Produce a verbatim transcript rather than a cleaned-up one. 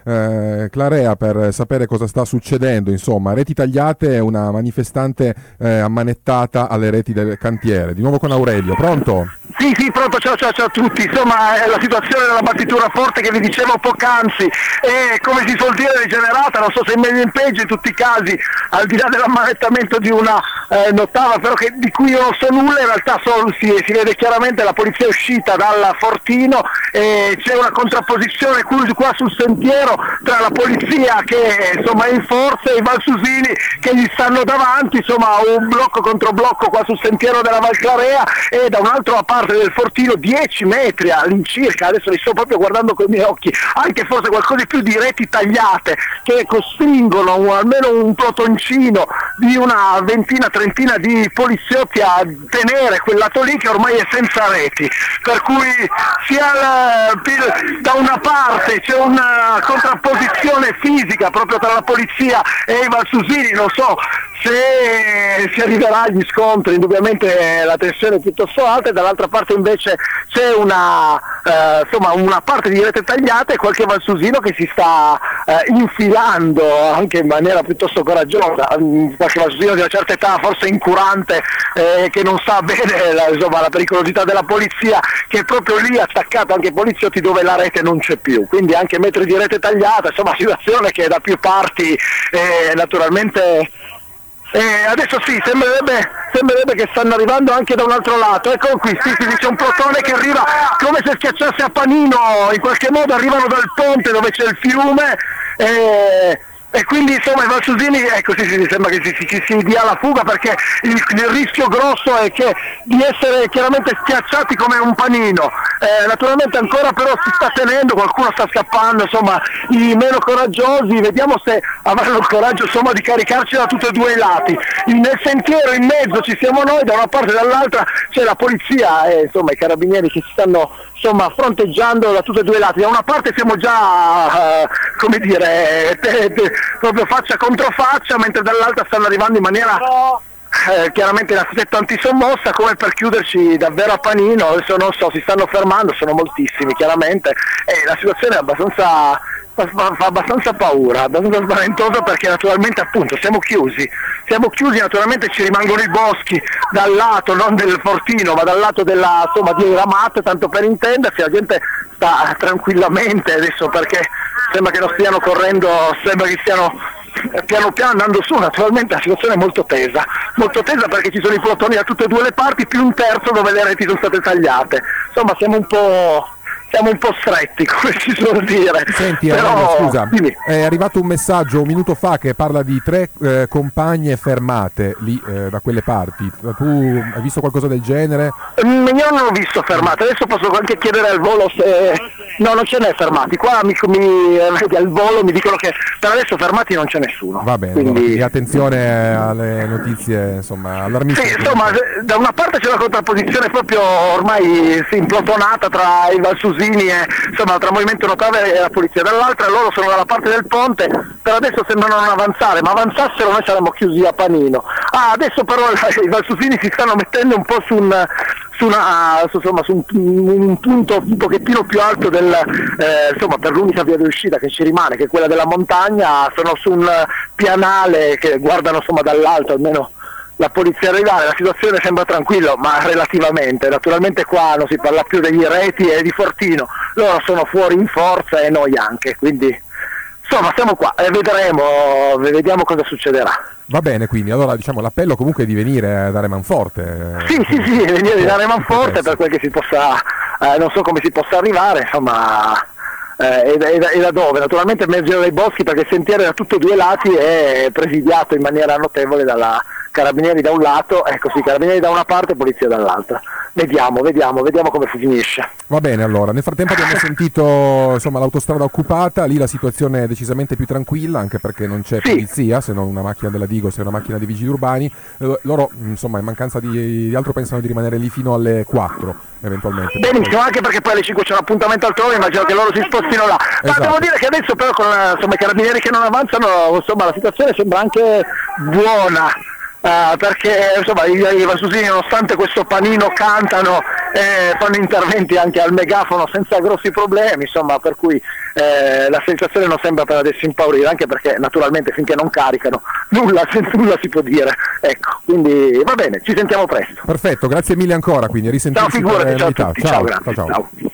eh, Clarea per sapere cosa sta succedendo. Insomma, reti tagliate, una manifestante eh, ammanettata alle reti del cantiere. Di nuovo con Aurelio, pronto? Sì, sì, pronto, ciao, ciao, ciao a tutti. Insomma, è la situazione della battitura forte che vi dicevo poc'anzi è, come si suol dire, degenerata, non so se è meglio in peggio in tutti i casi, al di là dell'ammanettamento di una eh, nottava, però che, di cui io non so nulla, in realtà so, si, si vede chiaramente la polizia è uscita dal fortino e c'è una contrapposizione qui, qua sul sentiero tra la polizia che insomma è in forza e i Valsusini che gli stanno davanti, insomma un blocco contro blocco qua sul sentiero della Val Clarea e da un'altra parte del fortino dieci metri all'incirca, adesso li sto proprio guardando con i miei occhi, anche forse qualcosa di più di reti tagliate che costringono un, almeno un plotoncino di una ventina, trentina di poliziotti a tenere quel lato lì che ormai è senza reti, per cui sia il, da una parte c'è una contrapposizione fisica proprio tra la polizia e i Valsusini, non so se si arriverà agli scontri, indubbiamente la tensione è piuttosto alta, e dall'altra parte invece c'è una, eh, insomma, una parte di rete tagliata e qualche Valsusino che si sta eh, infilando anche in maniera piuttosto coraggiosa, qualche Valsusino di una certa età, forse incurante, eh, che non sa bene la, insomma, la pericolosità della polizia, che è proprio lì attaccato anche ai poliziotti dove la rete non c'è più, quindi anche metri di rete tagliata, insomma situazione che da più parti eh, naturalmente. Eh, adesso sì, sembrerebbe, sembrerebbe che stanno arrivando anche da un altro lato, eccolo qui, sì, sì, c'è un plotone che arriva come se schiacciasse a panino, in qualche modo arrivano dal ponte dove c'è il fiume eh, e quindi insomma i Valsusini, ecco sì, sì, sembra che si, si, si dia la fuga perché il, il rischio grosso è che di essere chiaramente schiacciati come un panino, eh, naturalmente ancora però si sta tenendo, qualcuno sta scappando, insomma i meno coraggiosi, vediamo se avranno il coraggio insomma di caricarci da tutti e due i lati, nel sentiero in mezzo ci siamo noi, da una parte e dall'altra c'è la polizia e insomma i carabinieri che si stanno insomma fronteggiando da tutti e due i lati, da una parte siamo già uh, come dire te, te, proprio faccia contro faccia, mentre dall'altra stanno arrivando in maniera eh, chiaramente la setta antisommossa come per chiuderci davvero a panino, adesso non so, si stanno fermando, sono moltissimi chiaramente e la situazione è abbastanza fa abbastanza paura, abbastanza spaventosa perché naturalmente appunto siamo chiusi, siamo chiusi, naturalmente ci rimangono i boschi dal lato non del fortino ma dal lato della insomma di Ramat, tanto per intendersi, la gente sta tranquillamente adesso perché sembra che non stiano correndo, sembra che stiano piano piano andando su, naturalmente la situazione è molto tesa, molto tesa perché ci sono i plotoni da tutte e due le parti più un terzo dove le reti sono state tagliate, insomma siamo un po'... siamo un po' stretti, come si suol dire. Senti, però, Aurelio, scusa, dimmi. È arrivato un messaggio un minuto fa che parla di tre eh, compagne fermate lì eh, da quelle parti. Tu hai visto qualcosa del genere? Mm, io non ho visto fermate, adesso posso anche chiedere al volo se... No, non ce n'è fermati, qua mi, mi, al volo mi dicono che per adesso fermati non c'è nessuno. Va bene, quindi... e attenzione alle notizie insomma allarmistiche. Sì, insomma, da una parte c'è una contrapposizione proprio ormai sì, implotonata tra i Valsusini e insomma tra Movimento Notave e la polizia, dall'altra loro sono dalla parte del ponte, per adesso sembrano non avanzare, ma avanzassero noi saremmo chiusi a panino. Ah, adesso però i Valsusini si stanno mettendo un po' su un... su, una, su, insomma, su un, un punto un pochettino più alto del, eh, insomma, per l'unica via di uscita che ci rimane, che è quella della montagna, sono su un pianale che guardano insomma dall'alto, almeno la polizia arrivare, la situazione sembra tranquilla, ma relativamente, naturalmente qua non si parla più degli reti e di Fortino, loro sono fuori in forza e noi anche, quindi insomma siamo qua e vedremo, vediamo cosa succederà. Va bene, quindi allora diciamo l'appello comunque è di venire da Remanforte. Sì, sì, sì, venire da Remanforte per quel che si possa, eh, non so come si possa arrivare, insomma, eh, e, da, e, da, e da dove? Naturalmente in mezzo dei boschi perché il sentiero da tutti e due i lati è presidiato in maniera notevole dalla carabinieri da un lato, ecco sì, carabinieri da una parte e polizia dall'altra. Vediamo, vediamo, vediamo come finisce. Va bene, allora, nel frattempo abbiamo sentito insomma l'autostrada occupata, lì la situazione è decisamente più tranquilla, anche perché non c'è sì. polizia, se non una macchina della Digos e una macchina di vigili urbani. Eh, loro, insomma, in mancanza di, di altro pensano di rimanere lì fino alle quattro, eventualmente. Benissimo, anche perché poi alle cinque c'è un appuntamento altrove, immagino che loro si spostino là. Ma esatto. Devo dire che adesso però con insomma, i carabinieri che non avanzano, insomma, la situazione sembra anche buona. Uh, perché insomma i, i Valsusini nonostante questo panino cantano eh, fanno interventi anche al megafono senza grossi problemi, insomma, per cui eh, la sensazione non sembra per adesso impaurire, anche perché naturalmente finché non caricano nulla, nulla si può dire, ecco, quindi va bene, ci sentiamo presto. Perfetto, grazie mille ancora, quindi a risentirci. Ciao, figurati, ciao a tutti, ciao, ciao, grazie, ciao. ciao. ciao.